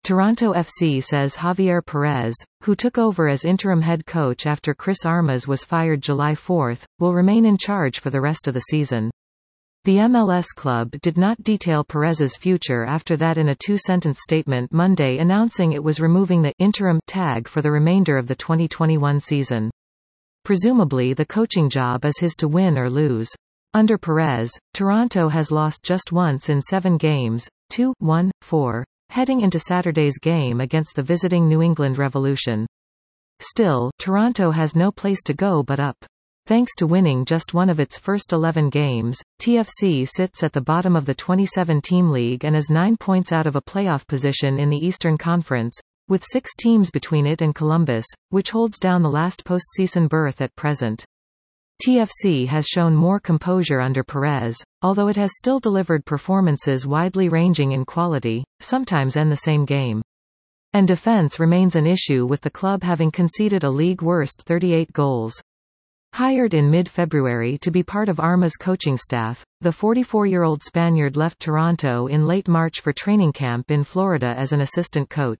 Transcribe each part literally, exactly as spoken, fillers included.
Toronto F C says Javier Perez, who took over as interim head coach after Chris Armas was fired July fourth, will remain in charge for the rest of the season. The M L S club did not detail Perez's future after that in a two-sentence statement Monday announcing it was removing the interim tag for the remainder of the twenty twenty-one season. Presumably the coaching job is his to win or lose. Under Perez, Toronto has lost just once in seven games, two one four, heading into Saturday's game against the visiting New England Revolution. Still, Toronto has no place to go but up. Thanks to winning just one of its first eleven games, T F C sits at the bottom of the twenty-seven team league and is nine points out of a playoff position in the Eastern Conference, with six teams between it and Columbus, which holds down the last postseason berth at present. T F C has shown more composure under Perez, although it has still delivered performances widely ranging in quality, sometimes in the same game. And defense remains an issue, with the club having conceded a league-worst thirty-eight goals. Hired in mid-February to be part of Arma's coaching staff, the forty-four-year-old Spaniard left Toronto in late March for training camp in Florida as an assistant coach.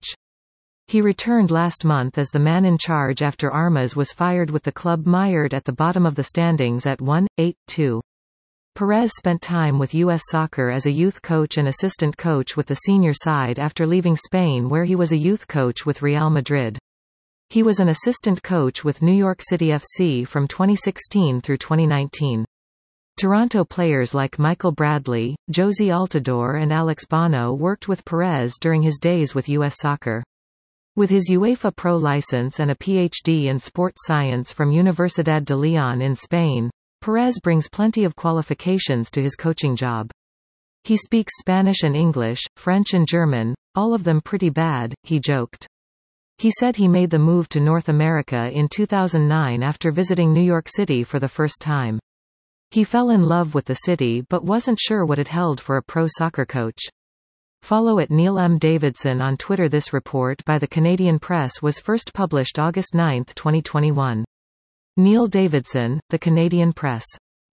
He returned last month as the man in charge after Armas was fired, with the club mired at the bottom of the standings at one eight two. Perez spent time with U S Soccer as a youth coach and assistant coach with the senior side after leaving Spain, where he was a youth coach with Real Madrid. He was an assistant coach with New York City F C from twenty sixteen through twenty nineteen. Toronto players like Michael Bradley, Josie Altidore and Alex Bono worked with Perez during his days with U S Soccer. With his UEFA Pro license and a P H D in sports science from Universidad de León in Spain, Perez brings plenty of qualifications to his coaching job. He speaks Spanish and English, French and German, all of them pretty bad, he joked. He said he made the move to North America in two thousand nine after visiting New York City for the first time. He fell in love with the city but wasn't sure what it held for a pro soccer coach. Follow at Neil M. Davidson on Twitter. This report by the Canadian Press was first published August ninth, twenty twenty-one. Neil Davidson, The Canadian Press.